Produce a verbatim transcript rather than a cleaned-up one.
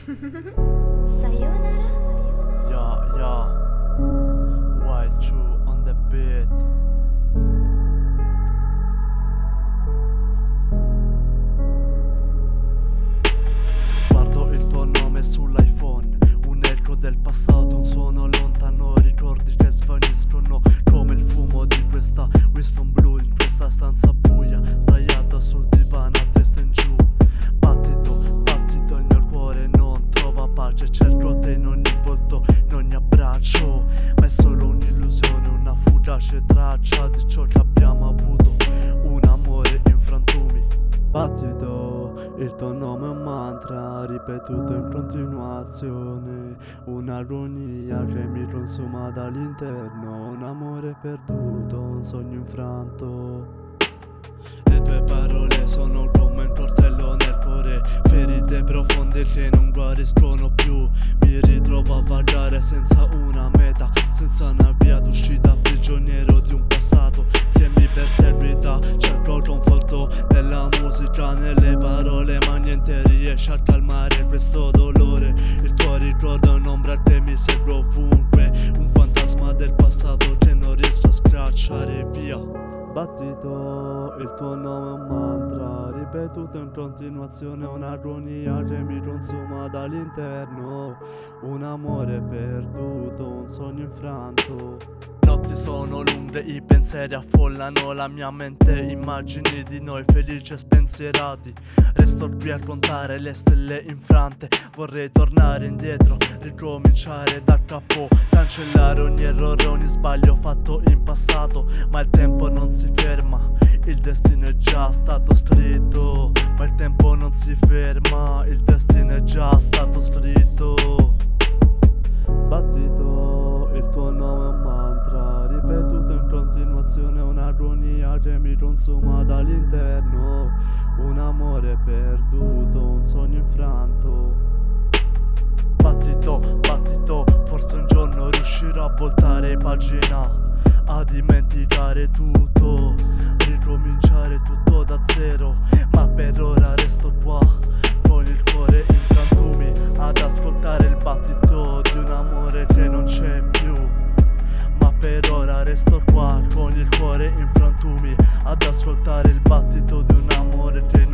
Sayonara. Yeah, yeah. Wild Chew on the beat. Guardo il tuo nome sull'iPhone, un eco del passato, un suono lontano, ricordi che svaniscono come il fumo di questa Winston Blue in questa stanza buia, sdraiata sul divano a testa in giù. Battito, battito, il mio cuore non trova pace, cerco te in ogni volto, in ogni abbraccio, ma è solo un'illusione, una fugace traccia di ciò che abbiamo avuto, un amore in frantumi. Battito, il tuo nome è un mantra ripetuto in continuazione, un'agonia che mi consuma dall'interno, un amore perduto, un sogno infranto. Le tue parole sono come un coltello nel cuore, ferite profonde che non guariscono più. Mi ritrovo a vagare senza una meta, senza una via d'uscita, prigioniero di un passato che mi perseguita. Cerco conforto nella musica, nelle parole, ma niente riesce a calmare questo dolore. Il tuo ricordo è un'ombra che mi segue ovunque, un fantasma del passato che non riesco a scacciare via. Battito, il tuo nome è un mantra ripetuto in continuazione, un'agonia che mi consuma dall'interno, un amore perduto, un sogno infranto. Notti sono lunghe, i pensieri affollano la mia mente, immagini di noi felici e spensierati. Resto qui a contare le stelle infrante, vorrei tornare indietro, ricominciare da capo, cancellare ogni errore, ogni sbaglio fatto in passato. Ma il tempo non si ferma, il destino è già stato scritto. Ma il tempo non si ferma, il destino è già stato scritto. Battito, il tuo nome è un mantra ripetuto in continuazione, un'agonia che mi consuma dall'interno, un amore perduto, un sogno infranto. Battito, battito, forse un giorno riuscirò a voltare pagina, a dimenticare tutto, ricominciare tutto da zero. Ma per ora resto qua, con il cuore in frantumi, ad ascoltare il battito di un amore che non c'è più. Ma per ora resto qua, con il cuore in frantumi, ad ascoltare il battito di un amore che